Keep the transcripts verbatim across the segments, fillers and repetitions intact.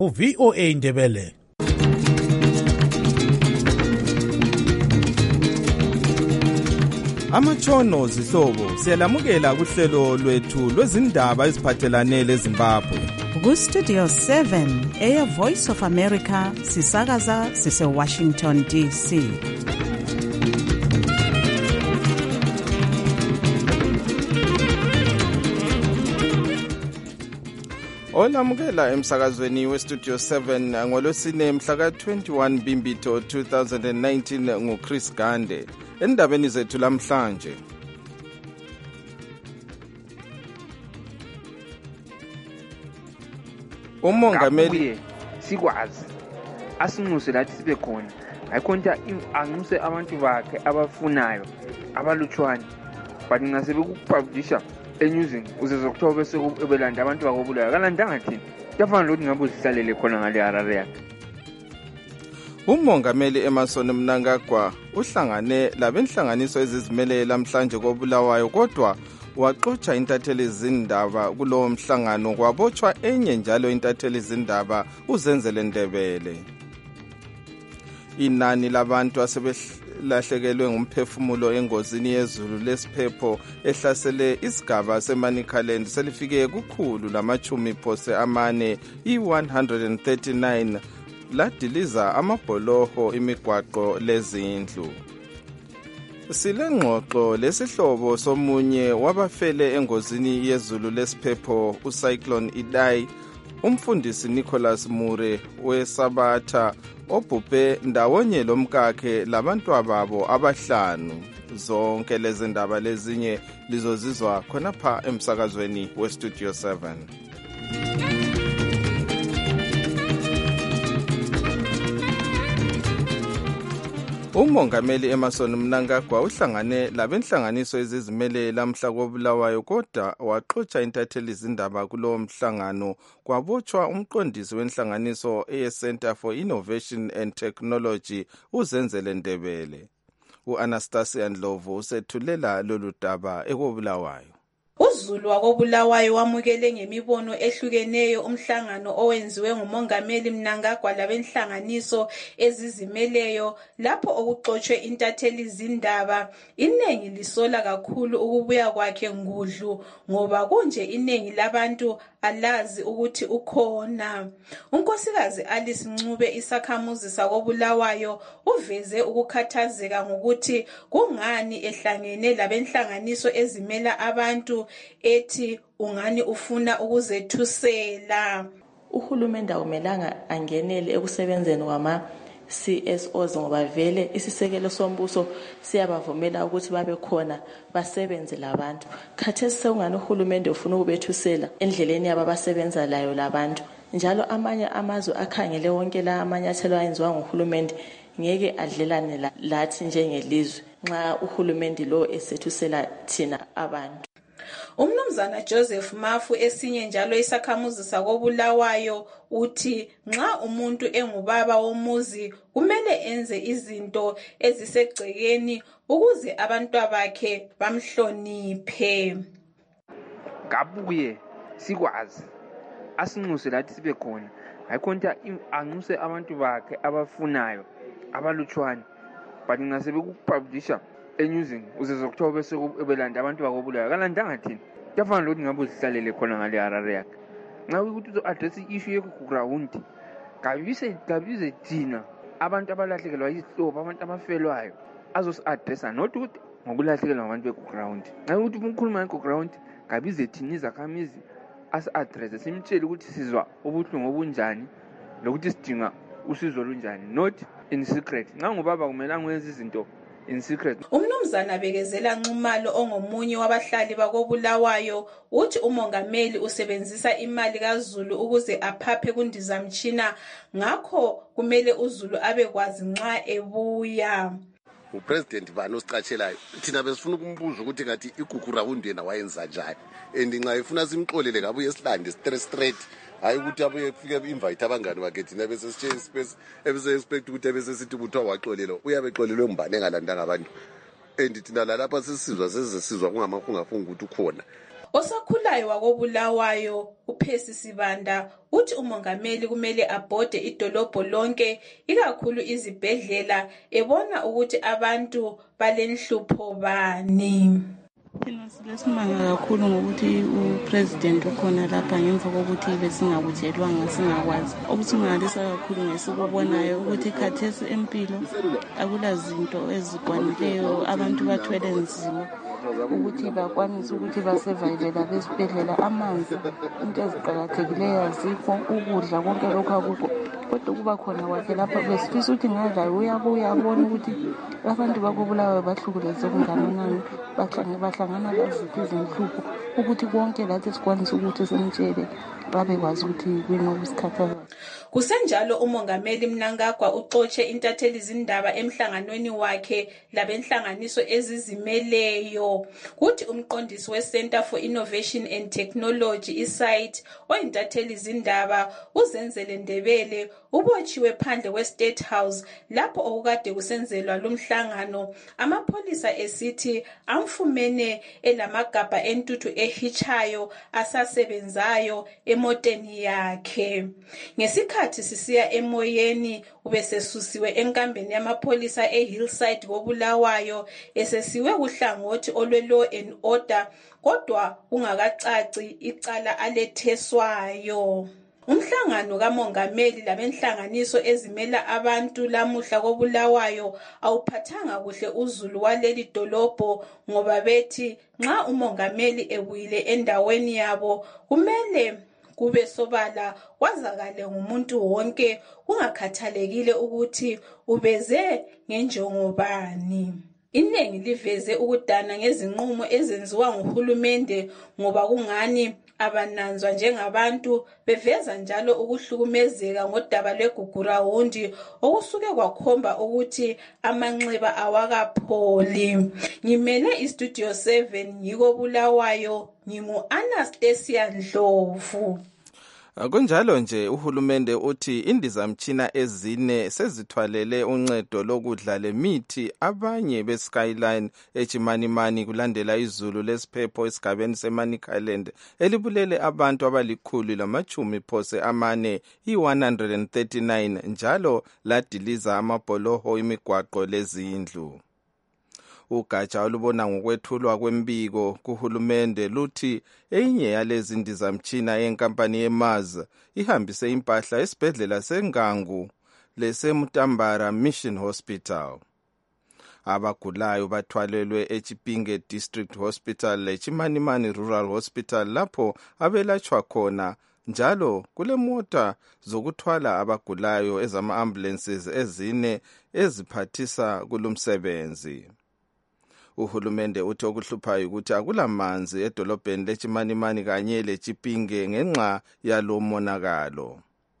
U-V O A Ndebele. Amatshono zihlobo siyalamukela kuhlelo lwethu lwezindaba eziphathelane leZimbabwe. Ku-Studio seven, Air Voice of America, sisakaza sise Washington D C. Olamukela emsakazweni we-Studio seven ngolwesine mhla ka twenty-one Bimbito two thousand nineteen nguChris Gande. Endabeni zethu lamhlanje, umongameli sikwazi asinxuse lathi sibe khona ayikhonta anxuse abantu bakhe abafunayo abalutshwane but ngase bekupublisha eNewsing uze October sekubelanda abantu bakobulayo kalandanga thini kuyafana lokuthi ngabe uzihlalele khona ngale Harare yakhe. Umongameli Emmerson Mnangagwa uhlangane labenhlanganiso ezizimele lamhlanje kobulawayo kodwa waxoxa intatheli zindaba kulowo mhlangano kwabotshwa enye njalo intatheli zindaba uZenzele Ndebele. Inani labantu asebelahlekelwe ngumphefumulo engozini yezulu lesiphepho ehlasele isigaba seManicaland selifike kukhulu lamachumi phose amane i one hundred thirty-nine ladiliza amabholoho imigwaqo lezindlu. Silengxoxo lesihlobo somunye wabafele engozini yezulu lesiphepho uCyclone Idai, umfundisi Nicholas Mure weSabatha obhubhe ndawonye lomkakhe labantu babo abahlanu. Zonke lezi ndaba lezinye lizozizwa khonapha emsakazweni weStudio seven. Umongameli Emmerson Mnangagwa uhlangane labenhlanganiso ezizimele lamhla kobulawayo kodwa waxoxa intatheli zindaba kulowo mhlangano kwabotshwa umqondisi wenhlanganiso eCenter for Innovation and Technology uZenzele Ndebele. U-Anastasia Ndlovu usethulela lolu daba ekobulawayo. UZulu wakobulawayo wamukele ngemibono ehlukeneyo umhlangano owenziwe ngumongameli Mnangagwa labenhlanganiso ezizimeleyo lapho okuxoxwe intatheli zindaba. Inengi lisola kakhulu ukubuya kwakhe ngudlu ngoba kunje inengi labantu alazi ukuthi ukhona. Unkosikazi Alice Ncube isakhamuzi sakobulawayo uveze ukukhathazeka ngokuthi kungani ehlangene labenhlanganiso ezimela abantu ethi ungani ufuna ukuzethusela. Uhulumende awumelanga angenele ekusebenzeni kwama C S Os ngoba vele isisekelo sombuso siyabavumela ukuthi babe khona basebenze labantu. Khathesi sekungani uhulumende ufuna ukubethusela endleleni yababasebenza layo labantu. Njalo amanye amazwe akhangele wonke la amanyathelo ayenziwa nguhulumende ngeke adlelane lathi njengelizwe nxa uhulumende lo esethusela thina abantu. Umnumzana Joseph Mafu esinye njalo isakhamuzi sakobulawayo uthi nxa umuntu engubaba womuzi kumele enze izinto ezisegcekeni ukuze abantwabakhe bamhloniphe. Kabuye sikwazi asinxuse lathi sibe khona ayikhonta anxuse abantu bakhe abafunayo abalutshwane but ngase bekupublisha eNewsing uze October sekubelanda abantu bakobulayo kalandanga thini kuyafana lokuthi ngabe uzihlalele khona ngale Harare yakhe. Nxa ukuthi uzo-address i-issue yokuground kabise kabize thina abantu abalahlekelwa yisihlobo abantu abafelwayo azosi-addressa not ukuthi ngokulahlekelwa ngabantu beground. Nxa ukuthi umkhuluma ngeground kabize thina izakhamizi asi-address simtshele ukuthi sizwa ubuhlungu obunjani lokuthi sidinga usizo lunjani, not in secret. Nxa ngubaba kumelanga wenze izinto in secret. Umnumzana Bekezela Nxumalo ongomunye wabahlali bakobulawayo uthi umongameli usebenzisa imali kaZulu ukuze aphaphe kundizamtshina ngakho kumele uZulu abekwazi nxa ebuya. Upresident bani osicatshelayo thina besifuna ukumbuza ukuthi ngathi igugurawundi yena wayenza njani and nxa efuna simxolele ngabe yesilande straight straight hayi ukuthi abuye kufike invite abangani bakhe thina bese sitshela space ebese expect ukuthi ebese sithi ubutho waxolelwa uyabe exolelwe mbane engalandanga abantu and thina la lapha sisizwa sesizwa kungamafungafuna ukuthi ukhona. Osakhulayo wakobulawayo uPhesi Sibanda uthi umongameli kumele abhode idolobho lonke ikakhulu izibhedlela ebona ukuthi abantu balenhlupho bani. Thina silesimanga kakhulu ngokuthi upresident ukhona lapha ngemva kokuthi besingabutshelwanga singakwazi. Okusimangalisa kakhulu ngesikubonayo ukuthi khathesi empilo akulazinto ezikwanileyo, abantu bathwele nzima ukuthi bakwanise ukuthi basevayivela besibhedlela, amanzi, into eziqakathekileyo azikho, ukudla konke lokhu akukho. Kodwa kuba khona kwakhe lapha besifisa ukuthi ngalayo uyabuya abone ukuthi abantu bakobulawayo bahlukuleze kungakanani, bahlangana laziphi izinhlupho, ukuthi konke lathi sikwanise ukuthi simtshele babekwazi ukuthi kwinokusikhathaza. Kusenjalo umongameli Mnangagwa uxotshe intatheli zindaba emhlanganweni wakhe labenhlanganiso ezizimeleyo. Kuthi umqondisi weCenter for Innovation and Technology iSite oyintatheli zindaba uZenzele Ndebele ubotshiwe phandle kweState House lapho okukade kusenzelwa lumhlangano, amapholisa esithi amfumene elamagabha entuthu ehichayo asasebenzayo emoteni yakhe. Ngesikhathi sisiya emoyeni ubesesusiwe enkambeni yamapholisa eHillside koBulawayo esesiwe kuhlangothi olwe-law and order, kodwa ungakacaci icala aletheswayo. Umhlangano kamongameli labenhlanganiso ezimela abantu lamuhla koBulawayo awuphathanga kuhle uzulu waleli dolobho ngoba bethi nxa umongameli ebuyile endaweni yabo kumele kube sobala kwazakale ngumuntu wonke kungakhathalekile ukuthi ubeze ngenjongo bani. Inengi liveze ukudana ngezinqumo ezenziwa nguhulumende ngoba kungani abananzwa njengabantu beveza njalo ukuhlukumezeka ngodaba lweGugurawundi okusuke kwakhomba ukuthi amanxeba awakapholi. Ngimele iStudio seven ngikobulawayo, ngingu-Anastasia Ndlovu. Kunjalo nje uhulumende uthi indizamtshina ezine sezithwalele uncedo lokudla lemithi abanye beSkyline eChimanimani kulandela izulu lesiphepho esigabeni seManicaland elibulele abantu abalikhulu lamachumi phose amane i-one hundred thirty-nine njalo ladiliza amabholoho imigwaqo lezindlu. Ugatsha olubona ngokwethulwa kwembiko kuhulumende luthi enye yalezi ndizamtshina yenkampani yeMars ihambise impahla esibhedlela seNgangu leseMutambara Mission Hospital. Abagulayo bathwalelwe eChipinge District Hospital leChimanimani Rural Hospital lapho abelatshwa khona, njalo kulemota zokuthwala abagulayo ezama-ambulances ezine eziphathisa kulumsebenzi. Uhulumende uthi okuhluphayo ukuthi akulamanzi edolobheni leChimanimani kanye leChipinge ngenxa yalo monakalo.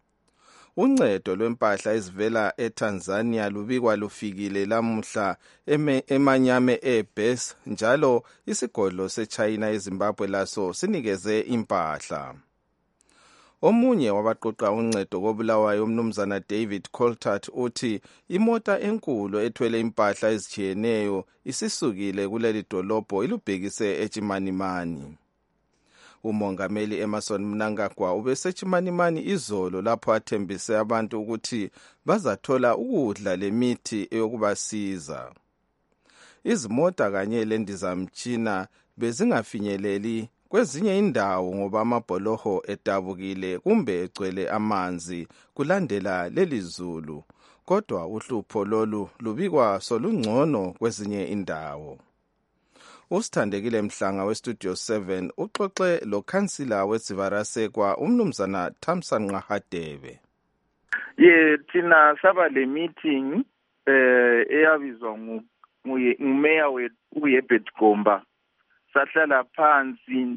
Uncedo lwempahla ezivela eTanzania lubikwa lufikile lamuhla eManyame Airbase, njalo isigodlo seChina eZimbabwe laso sinikeze impahla. Omunye wabaqoqa uncedo koBulawayo umnumzana David Coltart uthi imota enkulu ethwele impahla ezijiyeneyo isisukile kuleli dolobho ilubhekise eChimanimani. Umongameli Emmerson Mnangagwa ubeseChimanimani izolo lapho athembise abantu ukuthi bazathola ukudla lemithi eyokubasiza. Izimota kanye lendizamtshina bezingafinyeleli kwezinye indawo ngoba amabholoho edabukile kumbe egcwele amanzi kulandela leli zulu, kodwa uhlupho lolu lubikwa solungcono kwezinye indawo. Usithandekile Mhlanga weStudio seven uxoxe lokhansila weSivarasekwa umnumzana Thamsanqa Hadebe. Ye thina saba le meeting eh eyabizwa ngumeya weHerbert Gomba. Sahlala phansi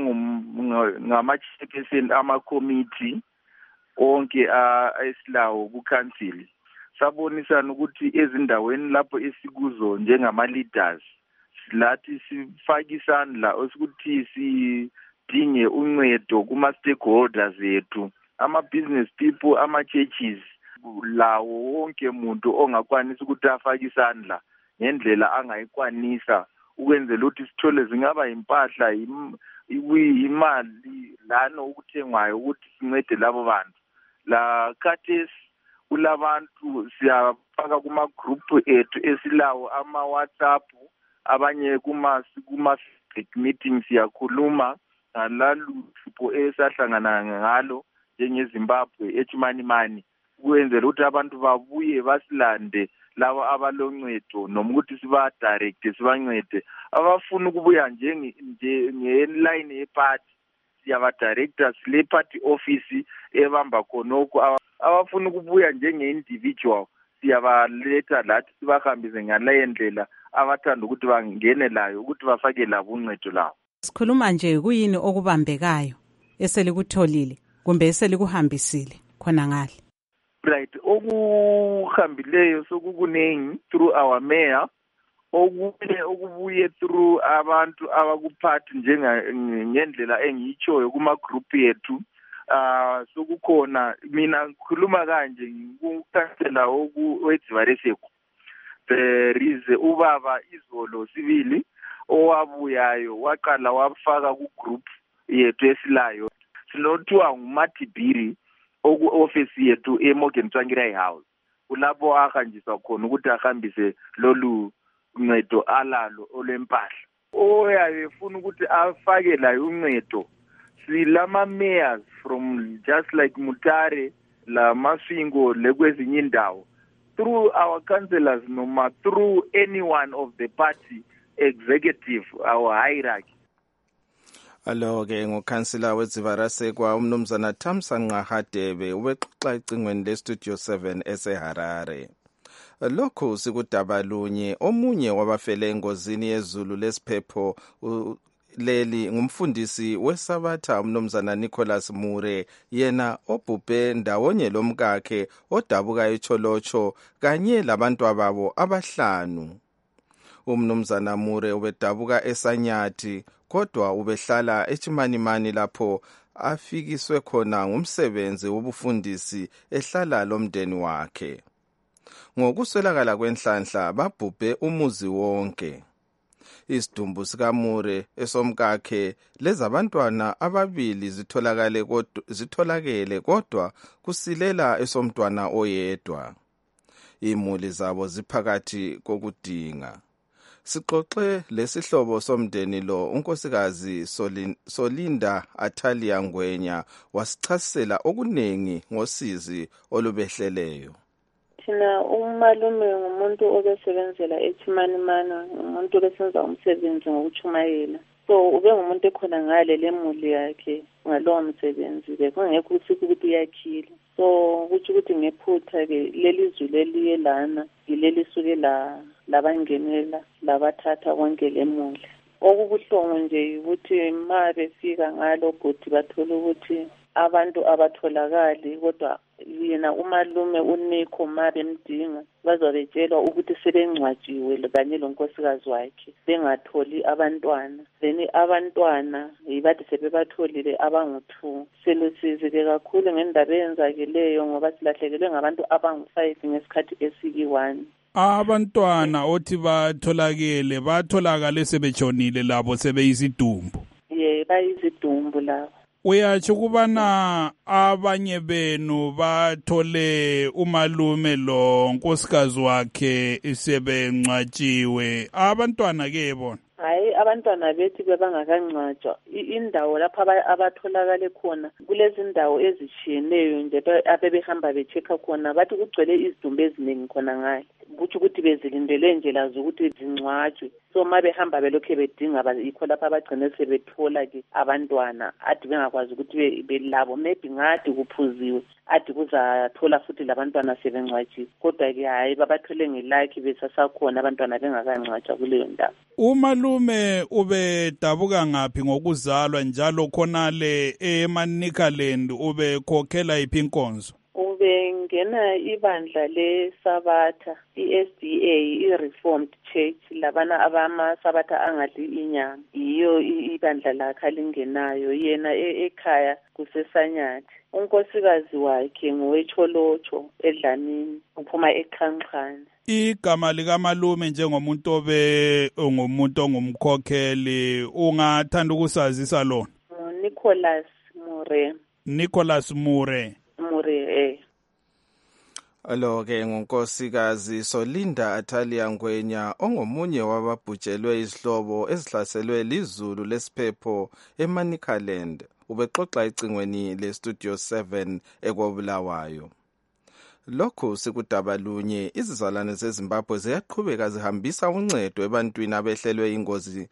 njengama-chairperson ama-committee onke esilawo ku-council. Sabonisana ukuthi ezindaweni lapho esikuzo njengama-leaders lathi sifake isandla ukuthi sidinge uncedo kuma-stakeholders ethu, ama-business people, ama-churches, lawo wonke muntu ongakwanisa ukuthi afake isandla ngendlela angayikwanisa ukwenzela ukuthi sithole zingaba impahla imali lana ukuthengwayo ukuthi sincede labo bantu. La khathesi kulabantu siyafaka kuma group ethu esilawo ama WhatsApp, abanye kuma kuma meetings siyakhuluma ngalaluhlupho esahlangana ngalo njengeZimbabwe eChimanimani, ukwenzela ukuthi abantu babuye basilande labo abaloncedo noma ukuthi siba direct sibancede. Abafuna ukubuya njenge ngeline yeparty siyaba directors le party office ebamba khonoko. Abafuna ukubuya njenge individual siyabaletha lathi sibahambise ngale ndlela abathanda ukuthi bangene layo ukuthi bafake labo uncedo lawo. Sikhuluma nje kuyini okubambekayo eselikutholile kumbe eselikuhambisile khona ngale? Right, okuhambileyo sokukunengi through our mayor, okunye okubuye through abantu abakuphathi njenga ngendlela engiyitshoyo kuma group yethu. Ah sokukhona mina ngikhuluma kanje ngikukansela owedzivareseko. There is ubaba Izolo Sibili owabuyayo waqala wafaka ku group yethu esilayo sinothiwa nguMatibiri oku office yethu eMorgan Tsvangirai House. Kulapho ahanjiswa khona ukuthi ahambise lolu ncedo alalo olempahla. Oyayefuna ukuthi afake la uncedo silama mayors from just like Mutare la Masvingo lekwezinye indawo, through our councillors noma through any one of the party executive our hierarchy. Alo ke ngokhansila wedzivareseko umnumzana Thamsanqa Hadebe ubexoxa icingweni le Studio seven eseHarare. Lokhu sikudaba lunye omunye wabafele engozini yezulu lesiphepho leli ngumfundisi weSabatha umnumzana Nicholas Mure, yena obhubhe ndawonye lomkakhe odabuka eCholocho kanye labantu ababo abahlanu. Umnumzana Mure ubedabuka eSanyathi kodwa ubehlala eChimanimani lapho afikiswe khona ngumsebenzi wobufundisi ehlala lomndeni wakhe. Ngokuswelakala kwenhlanhla babhubhe umuzi wonke. Isidumbu sikaMure esomkakhe lezabantwana ababili zitholakale kodwa zitholakele kodwa kusilela esomntwana oyedwa. Imuli zabo ziphakathi kokudinga. Sixoxe lesihlobo somndeni lo unkosikazi Solinda Athalia Ngwenya wasichasisela okunengi ngosizi olubehleleyo. Thina umalume ngumuntu obesebenzela eChimanimani, umuntu obesenza umsebenzi ngokuchumayela. So ube ngumuntu ekhona ngale lemuli yakhe ngalowo msebenzi bekungekho ukuthi ukuthi yakhile. So kuthi ukuthi ngephutha ke leli zulu eliye lana yileli suke la labangenela labathatha konke lemuli. Okubuhlungu nje ukuthi ma befika ngalo godi bathola ukuthi abantu abatholakali kodwa yena umalume uNikho ma bemdinga bazobejelwa ukuthi sebengcwatshiwe kanye lonkosikazi wakhe bengatholi abantwana. Then abantwana yibathi sebebatholile abangu-two. Selusizile kakhulu ngendaba eyenzakeleyo ngoba silahlekelwe ngabantu abangu-five ngesikhathi esiki-one. Abantwana othi batholakele batholakale sebetshonile labo sebeyisidumbu. Ye bayizidumbu labo. Uyatsho kubana abanye benu bathole umalume lo nkosikazi wakhe isebengcwatshiwe, abantwana ke bona? Hayi, abantwana bethi bebangakancwatshwa. Indawo lapha abatholakale khona kulezi ndawo ezitshiyeneyo nje abebehamba bechecka khona bathi kugcwele izidumbu eziningi khona ngale. Kuthi ukuthi bezilindele nje lazo ukuthi zingcwatshwe. So ma behamba belokhe bedinga yikho lapha abagcine sebethola ke abantwana adi bengakwazi ukuthi belabo maybe ngadi kuphuziwe adi kuzathola futhi labantwana sebengcwatshiwe. Kodwa ke hayi babathole ngelakhi besasakhona abantwana bengakancwatshwa kuleyo ndawo. Umalume ubedabuka ngaphi ngokuzalwa njalo khonale eManikaland ubekhokhela iphi inkonzo? Ubengena ibandla leSabatha, i-S D A, i-Reformed Church, labana abamaSabatha angadli inyama. Iyo ibandla lakhe alingenayo, yena ekhaya kuseSanyathi. unkosikazi wakhe nguwetsholotsho eDlamini uphuma eQhanqhane. Igama likamalume njengomuntu obe ungumuntu ongumkhokheli ungathanda ukusazisa lona? Nicholas Mure. Nicholas Mure. Mure eh. Alo ke ngunkosikazi Solinda Athalia Ngwenya ongomunye wababhujelwe izihlobo ezihlaselwe lizulu lesiphepho eManicaland. Ubexoxa icingweni leStudio seven eKobulawayo. Lokho sikudaba lunye izizalwane zeZimbabwe ziyaqhubeka zihambisa uncedo ebantwini abehlelwe ingozi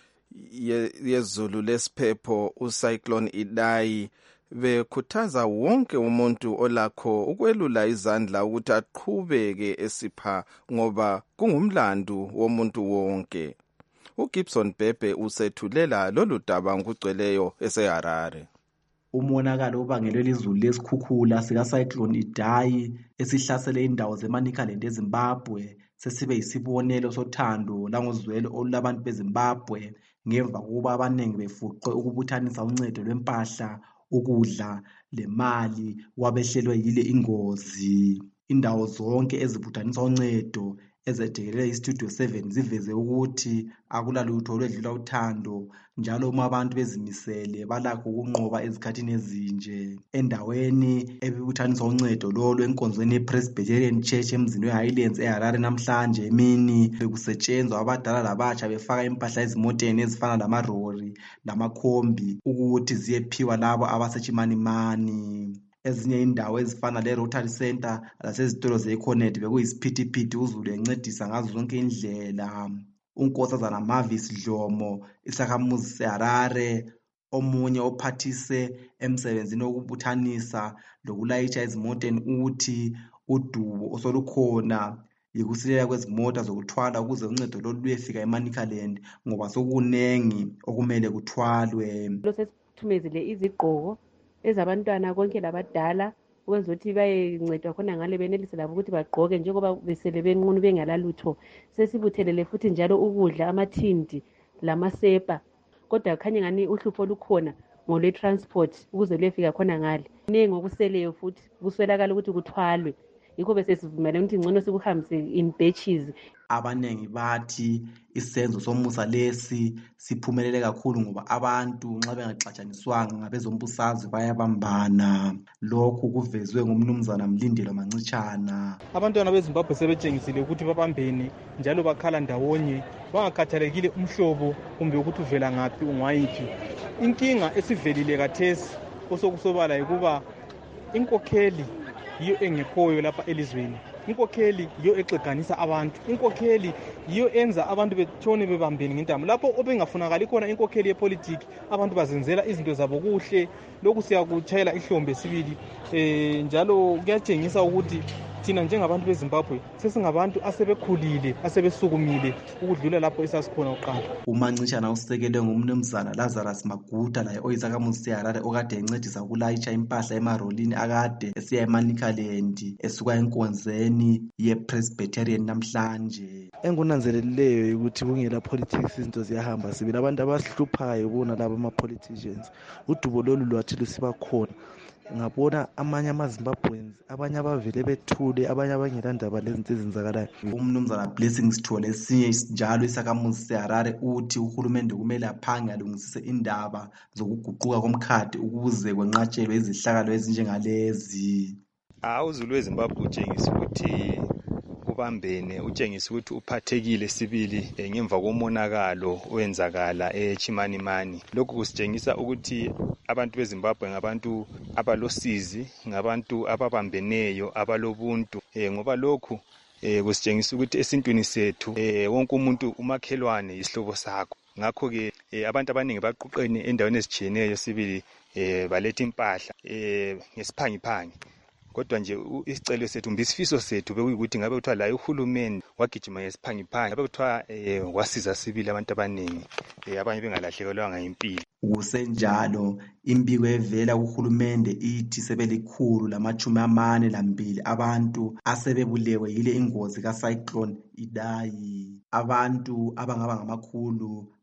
yezulu lesiphepho uCyclone Idai, bekhuthaza wonke umuntu olakho ukwelula izandla ukuthi aqhubeke esipha ngoba kungumlando womuntu wonke. uGibson Bhebhe usethulela lolu daba ngokugcweleyo eseHarare. Umonakalo obangelwe lizulu lesikhukhula sikaCyclone Idai esihlasele indawo zeManicaland eZimbabwe sesibe yisibonelo sothando langozwelo olulabantu beZimbabwe ngemva kokuba abaningi befuqwe ukubuthanisa uncedo lwempahla, ukudla lemali wabehlelwe yile ingozi. Indawo zonke ezibuthanisa uncedo ezedekelele iStudio seven ziveze ukuthi akulalutho olwedlula uthando njalo uma abantu bezimisele balakho ukunqoba ezikhathini ezinje. Endaweni ebibuthanisa uncedo lolo enkonzweni yePresbyterian Church emzini weHighlands eHarare namhlanje emini bekusetshenzwa abadala labatsha befaka impahla ezimoteni ezifana lamarori lamakhombi ukuthi ziyephiwa labo abasechimanimani. Ezinye indawo ezifana leRotary Center lasezitolo zeEconet bekuyisiphithiphithi uzulu encedisa ngazo zonke indlela. Unkosazana Mavis Dlomo isakhamuzi seHarare omunye ophathise emsebenzini wokubuthanisa lokulayitsha ezimoteni uthi udubo osolukhona yikusilela kwezimota zokuthwala ukuze uncedo lolu luyefika eManicaland ngoba sokunengi okumele kuthwalwe. Sesithumezile izigqoko ezabantwana konke labadala ukwenza ukuthi bayencedwa khona ngale benelise labo ukuthi bagqoke njengoba besele benqunu bengalalutho. Sesibuthelele futhi njalo ukudla amathindi lamasepa kodwa khanye ngani uhlupho olukhona ngolwe transport ukuze luyefika khona ngale. Nengi okuseleyo futhi kuswelakala ukuthi kuthwalwe. Yikho bese sivumela ukuthi ngcono sikuhambise in batches. Abanengi bathi isenzo somusa lesi siphumelele kakhulu ngoba abantu nxa bengaxatshaniswanga ngabezombusazwe bayabambana. Lokhu kuvezwe ngumnumzana Mlindelo Mancitshana. Abantwana beZimbabwe sebetshengisile ukuthi babambene njalo bakhala ndawonye bangakhathalekile umhlobo kumbe ukuthi uvela ngaphi ungwayiphi. Inkinga esivelile kathesi osokusobala yikuba inkokheli yiyo engekhoyo lapha elizweni. Inkokheli yiyo exeganisa abantu. Inkokheli yiyo enza abantu betshone bebambeni ngentamo. Lapho obengafunakali khona inkokheli yepolitiki abantu bazenzela izinto zabo kuhle. Lokhu siyakutshayela ihlombe sibili. Eh njalo kuyatshengisa ukuthi thina njengabantu beZimbabwe sesingabantu asebekhulile asebesukumile ukudlula lapho esasikhona uqala. uMancitshana usekelwe ngumnumzana Lazarus Maguta laye oyisakhamuzi seHarare okade encedisa ukulayitsha impahla emarolini akade esiya eManicaland esuka enkonzweni yePresbyterian namhlanje. Engunanzelelileyo ukuthi kungela politics izinto ziyahamba sibili abantu abasihluphayo bona laba ama politicians udubo lolu lwathi lusiba khona. Ngabona amanye amaZimbabweans abanye abavele bethule abanye abangela ndaba lezinto ezenzakalayo. Umnumzana Blessing Sithole esinye njalo isakhamuzi seHarare uthi uhulumende kumele aphange alungisise indaba zokuguquka komkhadi ukuze kwenqatshelwe izihlakalo ezinjengalezi. Awuzulu weZimbabwe utshengisa ukuthi ubambene, utshengisa ukuthi uphathekile sibili ngemva komonakalo owenzakala eChimanimani. Lokhu kusitshengisa ukuthi abantu beZimbabwe ngabantu abalosizi, ngabantu ababambeneyo, abalobuntu. E, ngoba lokhu e, kusitshengisa ukuthi esintwini sethu e, wonke umuntu umakhelwane isihlobo sakho. Ngakho ke e, abantu abaningi baquqene endaweni ezitshiyeneyo sibili e, baletha impahla e, ngesiphangiphangi. Kodwa nje isicelo sethu mbisifiso sethu bekuyikuthi ngabe kuthiwa la uhulumeni wagijima ngesiphangiphangi ngabe kuthiwa eh, wasiza sibili abantu abaningi eh, abanye bengalahlekelwanga impilo. Kusenjalo imbiko evela kuhulumende ithi sebelikhulu lamachumi amane lambili abantu asebebulewe yile ingozi kaCyclone Idai. Abantu abangaba ngamakhulu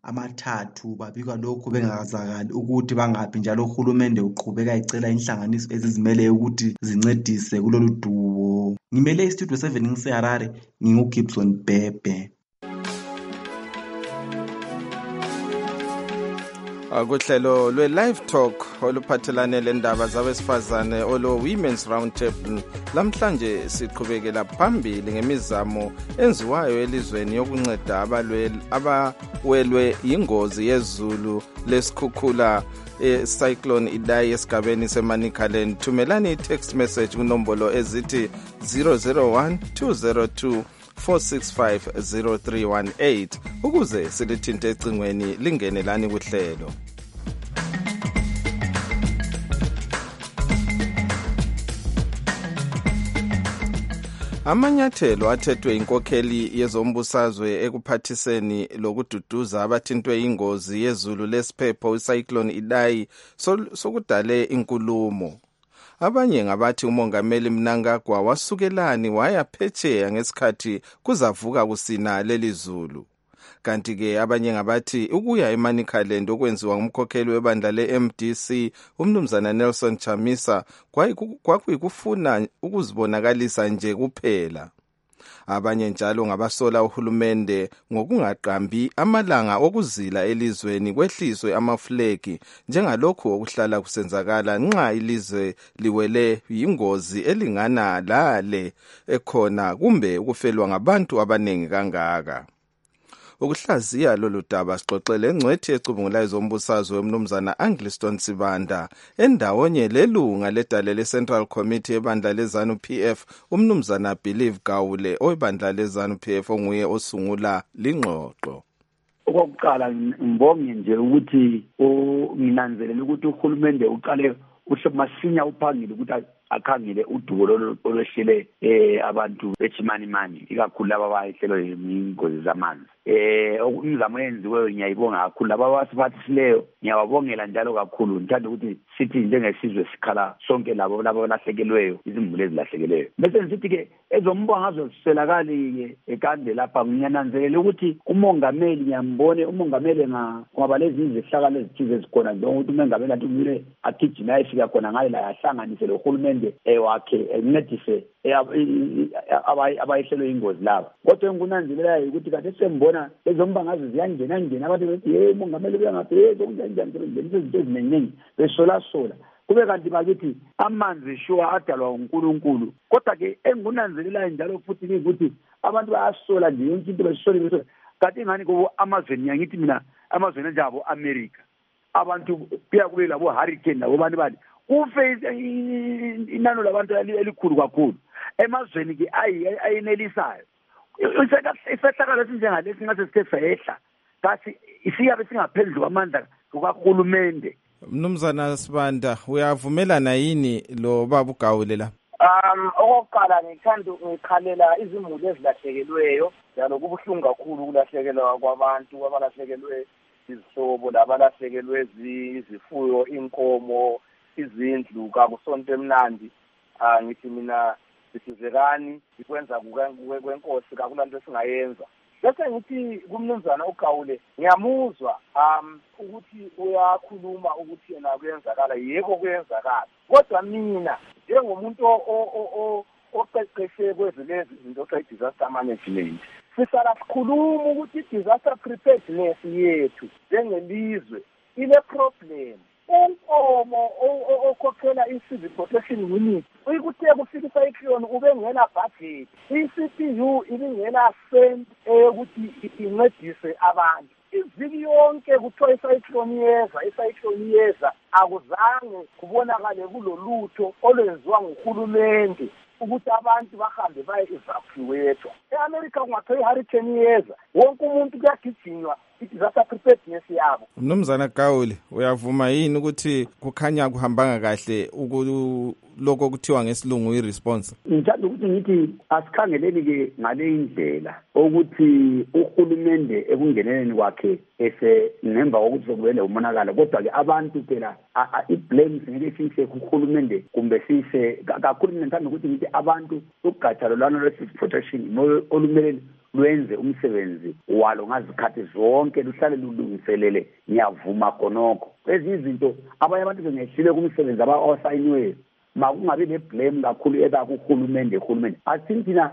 amathathu babikwa lokhu bengakazakali ukuthi bangaphi, njalo uhulumende uqhubeka ecela inhlanganiso ezizimele ukuthi zincedise kulolu dubo. Ngimele istudio seven ngiseHarare, nginguGibson Bhebhe. Akuhlelo lwe-Live Talk oluphathelane lendaba zabesifazane olo Women's Roundtable. Lamhlanje siqhubekela phambili ngemizamo enziwayo elizweni yokunceda abawelwe yingozi yezulu lesikhukhula e-Cyclone Idai esigabeni seManicaland. Thumelani i-text message kunombolo ezithi zero zero one two zero two four six five zero three one eight ukuze silithinte ecingweni lingenelani kuhlelo. Amanyathelo athethwe inkokheli yezombusazwe ekuphathiseni lokududuza abathintwe ingozi yezulu lesiphepho iCyclone Idai sokudale inkulumo. Abanye ngabathi umongameli Mnangagwa wasukelani waya phetsheya ngesikhathi kuzavuka kusina leli zulu. Kanti ke abanye ngabathi ukuya eManicaland okwenziwa ngumkhokheli webandla le-M D C umnumzana Nelson Chamisa kwakuyikufuna ukuzibonakalisa nje kuphela. Abanye njalo ngabasola uhulumende ngokungaqambi amalanga okuzila elizweni kwehliswe amaflegi njengalokhu okuhlala kusenzakala nxa ilizwe liwele yingozi elingana lale ekhona kumbe ukufelwa ngabantu abanengi kangaka. Ukuhlaziya lolu daba sixoxele engcwethi ecubungulayo zombusazwe wemnumzana Angliston Sibanda endawonye lelunga ledale le-Central Committee ebandla le-ZANU P F umnumzana Believe Gawule oyibandla le-ZANU P F onguye osungula lingxoxo. Okokuqala ngibonge nje ukuthi nginanzelele ukuthi uhulumende uqale usemasinya uphangile ukuthi akhangele udubo olwehlele eh abantu eChimanimani ikakhulu laba abayehlelwe yingozi zamanzi. Eh umzamo yenziweyo ngiyayibonga kakhulu laba abasiphathisileyo ngiyababongela njalo kakhulu. Ngithanda ukuthi sithi njengesizwe sikhala sonke labo labo balahlekelweyo izimuli ezilahlekelweyo. Bese ngithi ke ezombonga azoselakali ke ekande lapha ngiyananzelela ukuthi umongameli ngiyambone umongameli ngoba lezi izihlakalo ezithize ezikhona nje ukuthi umongameli athi kumele agijima ayefika khona ngaye la yahlanganise lo hulumende ewakhe encedise abayehlelwe ingozi laba. Kodwa ngunanzelelayo ukuthi kade sembona ezombangazo ziyangena ngena abantu bethi hey umongameli uyangaphi hey kunjani ngenisa izinto eziningi besola sola kube kanti bakithi amanzi shuwa adalwa uNkulunkulu. Kodwa ke engunanzelelayo njalo futhi ukuthi abantu bayasola nje yonke into besola kanti ngani kubo amazweni yangithi mina amazweni njabo America abantu kuya kube labo hurricane labo bantu bani kufe inano labantu elikhulu kakhulu emazweni ke ayinelisayo. Isehlakalo esinjengalesi ngase sithe sehla kasi isiyabe singaphezulu kwamandla kuhulumende. Mnumzana Sibanda uyavumelana yini lo baba uGawule la? Um okokuqala ngithanda ngikhalela izimuli ezilahlekelweyo njalo kubuhlungu kakhulu ukulahlekelwa kwabantu abalahlekelwe izihlobo labalahlekelwe izifuyo inkomo izindlu kakusonto emnandi. Ah ngithi mina sisizekani ikwenza kwenkosi kakulanto esingayenza. Bese ngithi kumnumzana uGawule ngiyamuzwa um ukuthi uyakhuluma ukuthi yena kuyenzakala yebo kuyenzakala kodwa mina njengomuntu oqeqeshe kwezilezi izinto ze-disaster management sisala sikhuluma ukuthi i-disaster preparedness yethu njengelizwe ile problem. Unkomo okhokhela i-civil protection unit uyikuthe kufika icyclone ube ngena budget i-C P U ibingena cent ukuthi incedise abantu iziki yonke kuthiwa icyclone yeza icyclone yeza akuzange kubonakale kulolutho olwenziwa nguhulumende ukuthi abantu bahambe baye evacuate. E-America kungathiwa i-hurricane yeza wonke umuntu kuyagijinywa i-disaster preparedness yabo. Mnumzana Gawule uyavuma yini ukuthi kukhanya kuhambanga kahle lokho kuthiwa ngesilungu i-response? Ngithanda ukuthi ngithi asikhangeleni ke ngale indlela ukuthi uhulumende ekungeneleni kwakhe ese ngemva kokuthi sokubele umonakala kodwa ke abantu phela i-blame ngeke siyise kuhulumende kumbe siyise kakhulu. Ngithanda ukuthi ngithi abantu ugatsha lolwana lwe-civil protection olumele lwenze umsebenzi walo ngazikhathi zonke luhlale lulungiselele ngiyavuma khonokho lezi izinto abanye abantu bengehlile kumsebenzi abawasayiniweyo makungabi neblame kakhulu eba kuhulumende uhulumende athina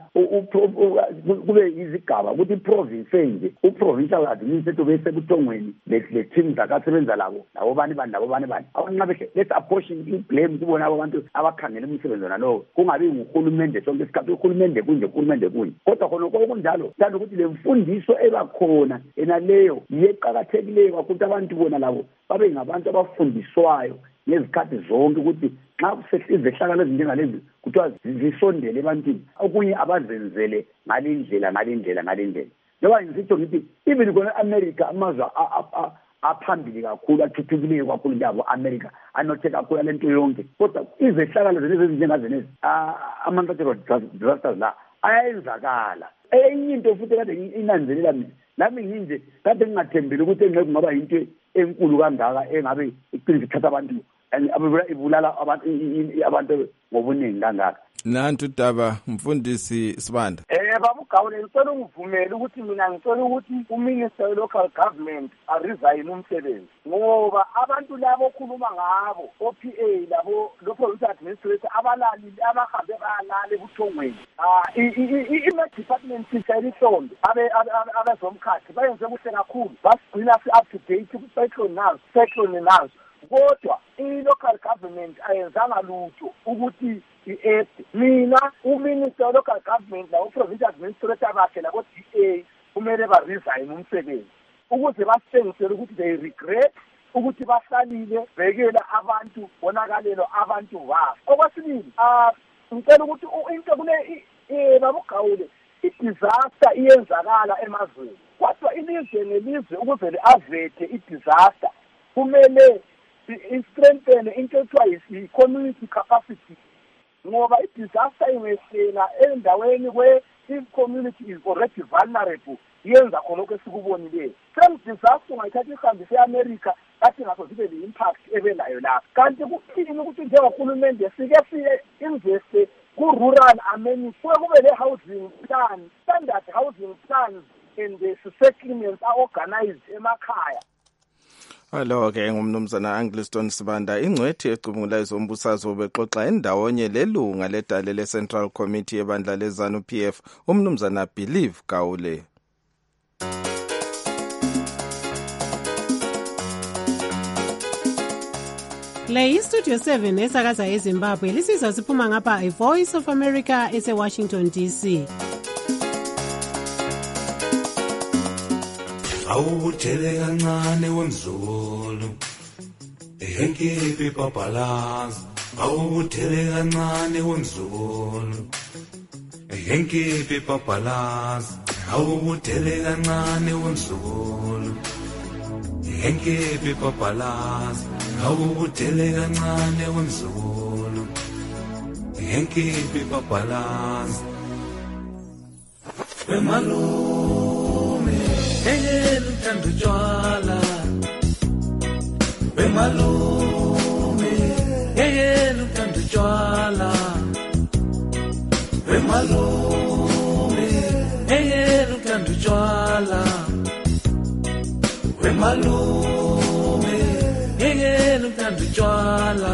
kube izigaba ukuthi iprovince nje uprovincial administrator bese buthongweni le team zakasebenza labo labo bani bani labo bani bani abanqabe let's apportion iblame kubona abantu abakhangela umsebenzi nalo kungabi uhulumende sonke isikhathi uhulumende kunje uhulumende kunje kodwa khona okunjalo thanda ukuthi le mfundiso ebakhona enaleyo yeqhakathekileyo ukuthi abantu bona labo babe ngabantu abafundiswayo ngezikhathi zonke ukuthi nxa kusehlakalo ezinjengalezi kuthiwa zisondele ebantwini okunye abazenzele ngalindlela ngalindlela ngalindlela njengoba ngisitsho ngithi even kona America amazwe aphambili kakhulu athuthukileyo kakhulu njalo America anothe kakhulu lento yonke kodwa izehlakalo lezi ezinjengazenezi ama-natural disasters la ayenzakala enye into futhi kade inanzelela mina nami nginje kade ngingathembeli ukuthi engeke kungaba into enkulu kangaka engabe iqiniso ithatha abantu ibulala abantu ngobuningi kangaka. Nantu Daba mfundisi Sibanda. Eh baba uGawule ngicela ungivumele ukuthi mina ngicela ukuthi uminister we local government aresign umsebenzi ngoba abantu labo okhuluma ngabo O P A labo lo provincial administrator abalali abahambe balale buthongweni ah i department sisayilihlombe abe abazomkhathi bayenze kuhle kakhulu basigcina si up to date ku cyclone now cyclone now kodwa i-local government ayenzanga lutho ukuthi i-aid mina uminister we-local government la u-provincial administrator bakhe labo-D A kumele baresign umsebenzi ukuze basitshengisele ukuthi they regret ukuthi bahlalile bekela abantu bonakalelo abantu babo. Okwesibili ah ngicela ukuthi into kule baba uGawule i-disaster iyenzakala emazweni kodwa ilizwe nelizwe ukuze li-avete i-disaster kumele i-strengthen into ekuthiwa yi-community capacity ngoba i-disaster ingehlela endaweni where i-community is already vulnerable yenza khonokho esikubonileyo. Same disaster ungayithatha ihambise e-America kathi ngaso zibe le-impact ebelayo lapha kanti kuthini ukuthi njengorhulumente sike siye investe ku-rural amenity kuye kube le-housing plan, standard housing plans and the settlements are organized emakhaya. Hello ke ngumnumzana Angliston Sibanda ingcwethi ecubungulayo zombusazwe bexoxa endawonye lelunga ledale le Central Committee ebandla lezanu P F umnumzana Believe Gawule. Le iStudio seven esakaza eZimbabwe lisiza siphuma ngapha iVoice of America ese Washington D C. Awuthele kancane wemzulu ehenkipi papalaza awuthele kancane wemzulu ehenkipi papalaza awuthele kancane wemzulu ehenkipi papalaza awuthele kancane wemzulu ehenkipi papalaza wemalume Eyelu uthanda utshwala wemalume eyelu uthanda utshwala wemalume eyelu uthanda utshwala wemalume eyelu uthanda utshwala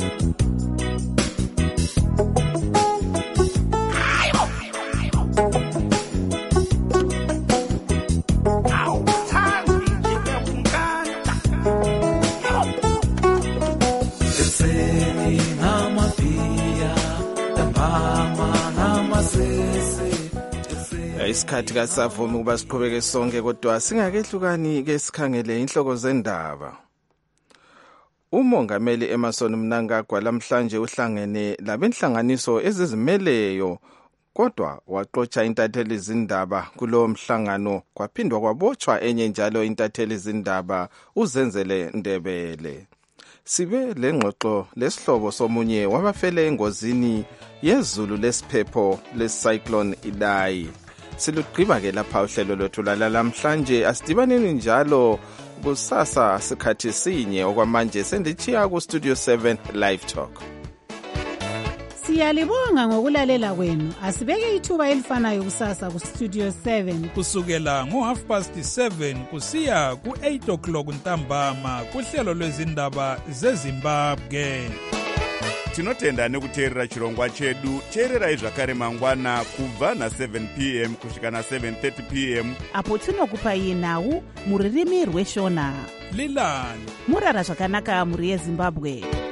Isikhathi kasavumi ukuba siqhubeke sonke kodwa singakehlukani ke sikhangele inhloko zendaba. Umongameli Emmerson Mnangagwa lamhlanje uhlangene labenhlanganiso ezizimeleyo kodwa waxoxa intatheli zindaba kulo mhlangano kwaphindwa kwabotshwa enye njalo intatheli zindaba uZenzele Ndebele. Sibe lengxoxo lesihlobo somunye wabafele engozini yezulu lesiphepho lecyclone Idai. Silugqiba ke lapha uhlelo lwethu lalamhlanje asidibaneni njalo kusasa sikhathi sinye okwamanje sendichiya ku Studio seven Live Talk. Siyalibonga ngokulalela kwenu. Asibeke ithuba elifanayo kusasa ku Studio seven. Kusukela ngo half past seven kusiya ku eight o'clock ntambama kuhlelo lwezindaba zeZimbabwe. Tinotenda nekuteerera chirongwa chedu. Teererai zvakare mangwana kubva na seven p m kusvika na seven thirty p m apo tinokupai nhau muririmi rweshona. Lilani murara zvakanaka muri yeZimbabwe.